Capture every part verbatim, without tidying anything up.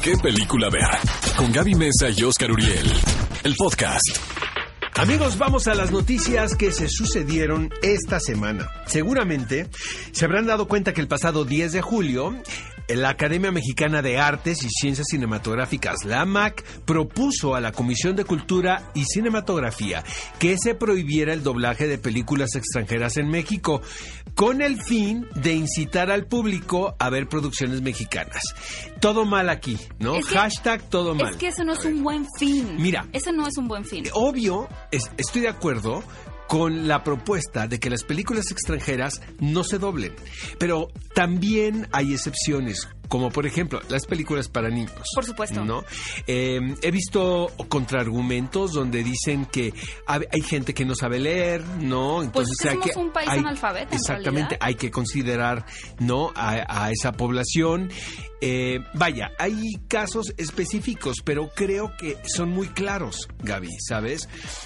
qué película ver. Con Gaby Mesa y Oscar Uriel. El podcast. Amigos, vamos a las noticias que se sucedieron esta semana. Seguramente se habrán dado cuenta que el pasado diez de julio, la Academia Mexicana de Artes y Ciencias Cinematográficas, la A M A C, propuso a la Comisión de Cultura y Cinematografía que se prohibiera el doblaje de películas extranjeras en México, con el fin de incitar al público a ver producciones mexicanas. Todo mal aquí, ¿no? Es que, Hashtag todo mal. Es que eso no es un buen fin. Mira. Ese no es un buen fin. Obvio, es, estoy de acuerdo con la propuesta de que las películas extranjeras no se doblen. Pero también hay excepciones, como por ejemplo las películas para niños. Por supuesto. ¿No? Eh, he visto contraargumentos donde dicen que hay gente que no sabe leer, ¿no? Entonces, pues es que somos un país hay, analfabeto, exactamente, hay que considerar, ¿no?, a, a esa población. Eh, vaya, hay casos específicos, pero creo que son muy claros, Gaby, ¿sabes?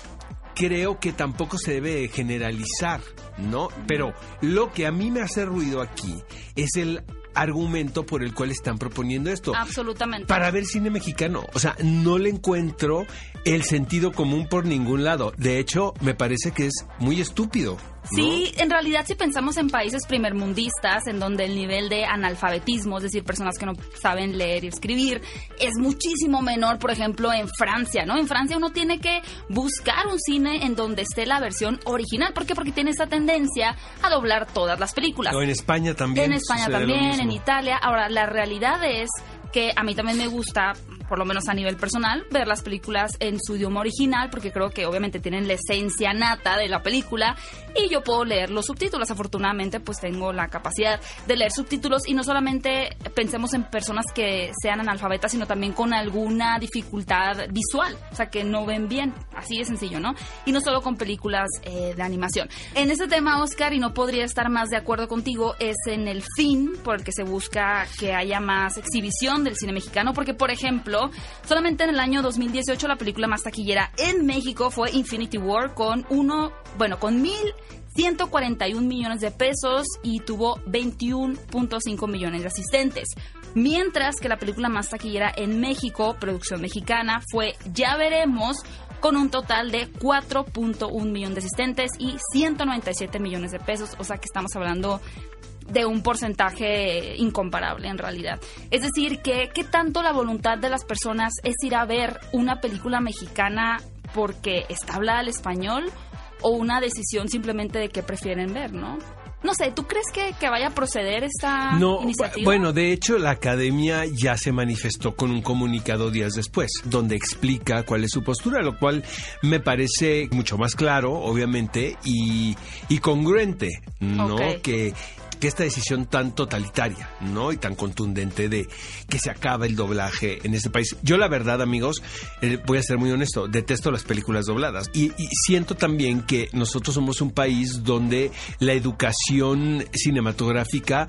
Creo que tampoco se debe generalizar, ¿no? Pero lo que a mí me hace ruido aquí es el argumento por el cual están proponiendo esto. Absolutamente. Para ver cine mexicano. O sea, no le encuentro el sentido común por ningún lado. De hecho, me parece que es muy estúpido, ¿no? Sí, en realidad si pensamos en países primermundistas, en donde el nivel de analfabetismo, es decir, personas que no saben leer y escribir, es muchísimo menor, por ejemplo, en Francia, ¿no? En Francia uno tiene que buscar un cine en donde esté la versión original. ¿Por qué? Porque tiene esa tendencia a doblar todas las películas. O en España también. En España también, en Italia. Ahora, la realidad es que a mí también me gusta, por lo menos a nivel personal, ver las películas en su idioma original, porque creo que obviamente tienen la esencia nata de la película y yo puedo leer los subtítulos. Afortunadamente, pues tengo la capacidad de leer subtítulos y no solamente pensemos en personas que sean analfabetas, sino también con alguna dificultad visual, o sea, que no ven bien, así de sencillo, ¿no? Y no solo con películas eh, de animación. En este tema, Oscar, y no podría estar más de acuerdo contigo, es en el fin por el que se busca que haya más exhibición del cine mexicano, porque, por ejemplo, solamente en el año dos mil dieciocho la película más taquillera en México fue Infinity War con uno, bueno, con mil ciento cuarenta y un millones de pesos y tuvo veintiuno punto cinco millones de asistentes. Mientras que la película más taquillera en México, producción mexicana, fue Ya Veremos, con un total de cuatro punto uno millones de asistentes y ciento noventa y siete millones de pesos. O sea que estamos hablando de un porcentaje incomparable en realidad. Es decir, que ¿qué tanto la voluntad de las personas es ir a ver una película mexicana porque está hablada al español o una decisión simplemente de qué prefieren ver, ¿no? No sé, ¿tú crees que, que vaya a proceder esta no, iniciativa? Bueno, de hecho, la Academia ya se manifestó con un comunicado días después, donde explica cuál es su postura, lo cual me parece mucho más claro, obviamente, y, y congruente, ¿no? Okay. Que que esta decisión tan totalitaria, ¿no?, y tan contundente de que se acaba el doblaje en este país. Yo, la verdad, amigos, eh, voy a ser muy honesto, detesto las películas dobladas y, y siento también que nosotros somos un país donde la educación cinematográfica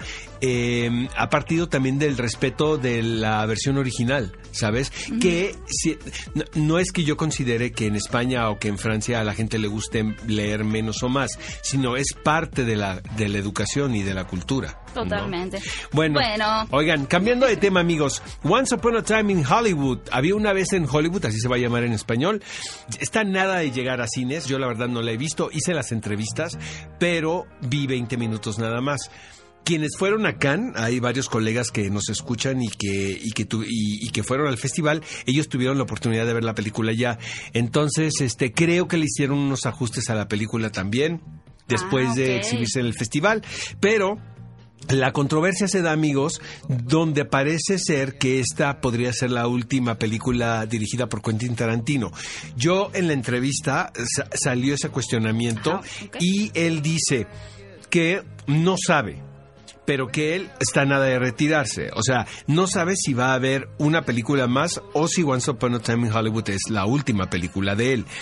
eh, ha partido también del respeto de la versión original, ¿sabes? Mm. Que si, no, no es que yo considere que en España o que en Francia a la gente le guste leer menos o más, sino es parte de la, de la educación y de la cultura. Totalmente. ¿No? Bueno, bueno, oigan, cambiando de tema, amigos, Once Upon a Time in Hollywood, había una vez en Hollywood, así se va a llamar en español, está nada de llegar a cines, yo la verdad no la he visto, hice las entrevistas, pero vi veinte minutos nada más. Quienes fueron a Cannes, hay varios colegas que nos escuchan y que y que tu, y, y que fueron al festival, ellos tuvieron la oportunidad de ver la película ya. Entonces, este, creo que le hicieron unos ajustes a la película también, después ah, okay. de exhibirse en el festival, pero la controversia se da, amigos, donde parece ser que esta podría ser la última película dirigida por Quentin Tarantino. Yo en la entrevista sa- salió ese cuestionamiento ah, okay. y él dice que no sabe, pero que él está nada de retirarse. O sea, no sabe si va a haber una película más o si Once Upon a Time in Hollywood es la última película de él.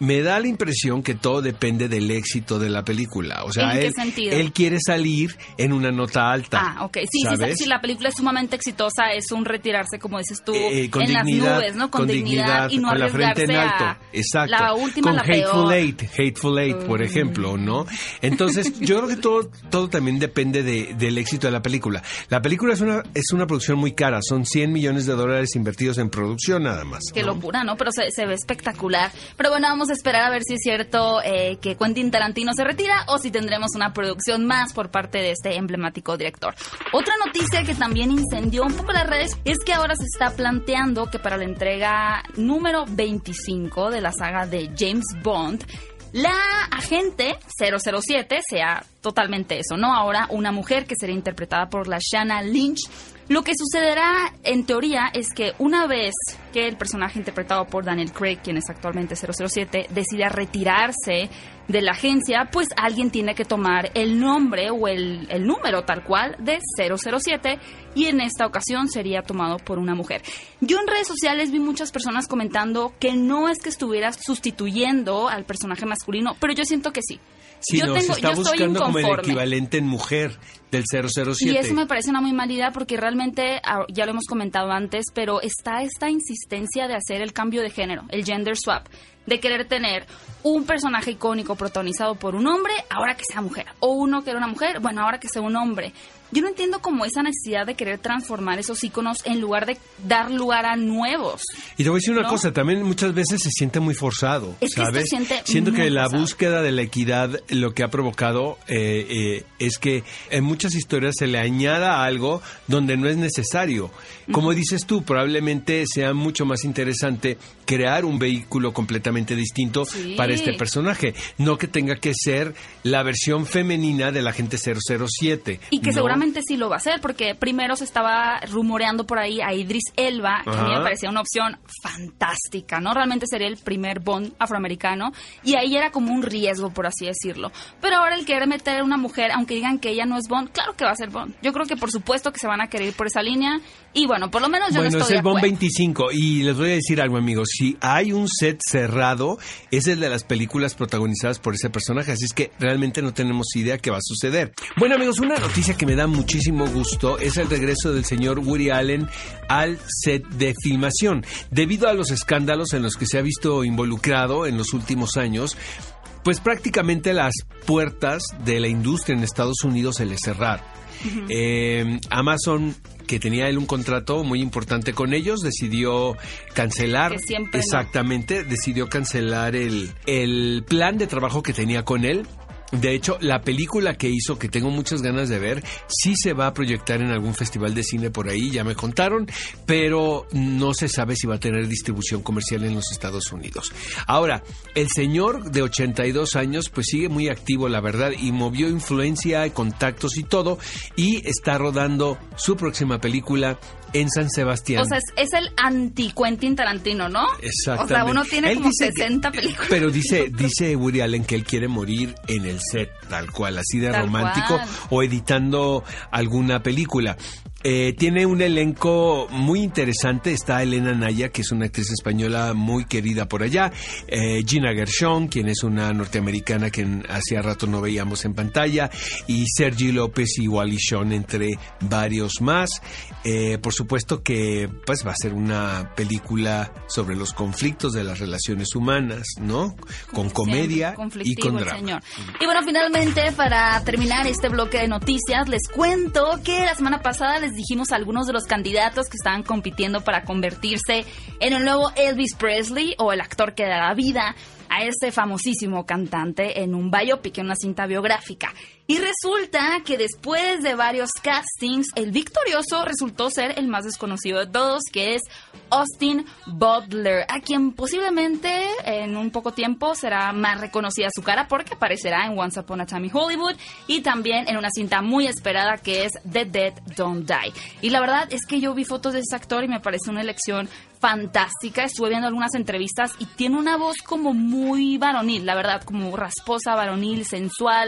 me da la impresión que todo depende del éxito de la película. O sea, ¿en qué él, sentido? él quiere salir en una nota alta. Ah, ok. Sí, ¿sabes? sí, si la película es sumamente exitosa, es un retirarse, como dices tú, Eh, con en dignidad, las nubes, ¿no? Con, con dignidad, dignidad, y no con la frente en arriesgarse alto. a Exacto. la última, con la Hateful peor. Eight, Hateful Eight, por ejemplo, ¿no? Entonces, yo creo que todo, todo también depende de, del éxito de la película. La película es una, es una producción muy cara, son cien millones de dólares invertidos en producción nada más. Qué ¿no? locura, ¿no? Pero se, se ve espectacular. Pero bueno, vamos a esperar a ver si es cierto eh, que Quentin Tarantino se retira o si tendremos una producción más por parte de este emblemático director. Otra noticia que también incendió un poco las redes es que ahora se está planteando que para la entrega número veinticinco de la saga de James Bond, la agente cero cero siete sea totalmente eso, ¿no? Ahora una mujer que será interpretada por la Lashana Lynch. Lo que sucederá, en teoría, es que una vez que el personaje interpretado por Daniel Craig, quien es actualmente cero cero siete, decida retirarse de la agencia, pues alguien tiene que tomar el nombre o el, el número tal cual de cero cero siete, y en esta ocasión sería tomado por una mujer. Yo en redes sociales vi muchas personas comentando que no es que estuviera sustituyendo al personaje masculino, pero yo siento que sí. Sí, yo no, tengo, se está yo estoy buscando como el inconforme. equivalente en mujer del cero cero siete. Y eso me parece una muy mala idea porque realmente, ya lo hemos comentado antes, pero está esta insistencia de hacer el cambio de género, el gender swap, de querer tener un personaje icónico protagonizado por un hombre, ahora que sea mujer, o uno que era una mujer, bueno, ahora que sea un hombre. Yo no entiendo como esa necesidad de querer transformar esos íconos en lugar de dar lugar a nuevos. Y te voy a decir una ¿no? cosa, también muchas veces se siente muy forzado, Es que ¿sabes? esto siente Siento muy que la forzado. búsqueda de la equidad lo que ha provocado eh, eh, es que en muchas historias se le añada algo donde no es necesario. Como uh-huh. dices tú, probablemente sea mucho más interesante crear un vehículo completamente distinto sí. para este personaje, no que tenga que ser la versión femenina del agente cero cero siete. Y que ¿no? seguramente sí lo va a hacer, porque primero se estaba rumoreando por ahí a Idris Elba, que Ajá. a mí me parecía una opción fantástica, ¿no? Realmente sería el primer Bond afroamericano, y ahí era como un riesgo, por así decirlo. Pero ahora el querer meter a una mujer, aunque digan que ella no es Bond, claro que va a ser Bond. Yo creo que por supuesto que se van a querer ir por esa línea, y bueno, por lo menos yo bueno, no estoy es el de Bond acuerdo. veinticinco, y les voy a decir algo, amigos, si hay un set cerrado, es el de las películas protagonizadas por ese personaje, así es que realmente no tenemos idea qué va a suceder. Bueno, amigos, una noticia que me da muchísimo gusto es el regreso del señor Woody Allen al set de filmación. Debido a los escándalos en los que se ha visto involucrado en los últimos años, pues prácticamente las puertas de la industria en Estados Unidos se le cerraron. Uh-huh. Eh, Amazon, que tenía él un contrato muy importante con ellos, decidió cancelar, que siempre exactamente, no. decidió cancelar el, el plan de trabajo que tenía con él. De hecho, la película que hizo, que tengo muchas ganas de ver, sí se va a proyectar en algún festival de cine por ahí, ya me contaron, pero no se sabe si va a tener distribución comercial en los Estados Unidos. Ahora, el señor de ochenta y dos años, pues sigue muy activo, la verdad, y movió influencia, contactos y todo, y está rodando su próxima película en San Sebastián. O sea, es, es el anti-Quentin Tarantino, ¿no? Exactamente. O sea, uno tiene él como dice sesenta que, películas. Pero dice, dice Woody Allen que él quiere morir en el set, tal cual, así de tal romántico, cual. O editando alguna película. Eh, tiene un elenco muy interesante. Está Elena Naya, que es una actriz española muy querida por allá. Eh, Gina Gershon, quien es una norteamericana que en, hacía rato no veíamos en pantalla. Y Sergi López y Wally Shawn, entre varios más. Eh, por supuesto que pues va a ser una película sobre los conflictos de las relaciones humanas, ¿no? Con comedia y con drama. Señor. Y bueno, finalmente, para terminar este bloque de noticias, les cuento que la semana pasada les dijimos a algunos de los candidatos que estaban compitiendo para convertirse en el nuevo Elvis Presley, o el actor que dará vida a ese famosísimo cantante en un biopic, en una cinta biográfica. Y resulta que después de varios castings, el victorioso resultó ser el más desconocido de todos, que es Austin Butler, a quien posiblemente en un poco tiempo será más reconocida su cara porque aparecerá en Once Upon a Time in Hollywood y también en una cinta muy esperada que es The Dead Don't Die. Y la verdad es que yo vi fotos de ese actor y me parece una elección fantástica. Estuve viendo algunas entrevistas y tiene una voz como muy varonil, la verdad, como rasposa, varonil, sensual.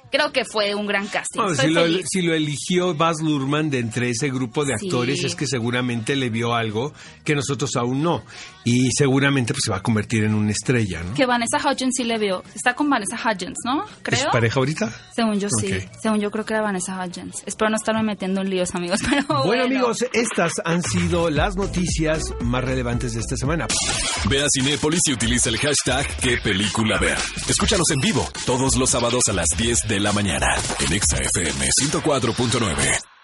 creo que fue un gran casting. No, Estoy si, lo, feliz. si lo eligió Baz Luhrmann de entre ese grupo de actores, Sí. es que seguramente le vio algo que nosotros aún no. Y seguramente pues se va a convertir en una estrella, ¿no? Que Vanessa Hudgens sí le vio. Está con Vanessa Hudgens, ¿no? Creo. ¿Es su pareja ahorita? Según yo sí. Ok. Según yo creo que era Vanessa Hudgens. Espero no estarme metiendo en líos, amigos. Pero bueno, Bueno, amigos, estas han sido las noticias más relevantes de esta semana. Ve a Cinépolis y utiliza el hashtag qué película ver. Escúchanos en vivo todos los sábados a las diez de la mañana en Exa F M ciento cuatro punto nueve.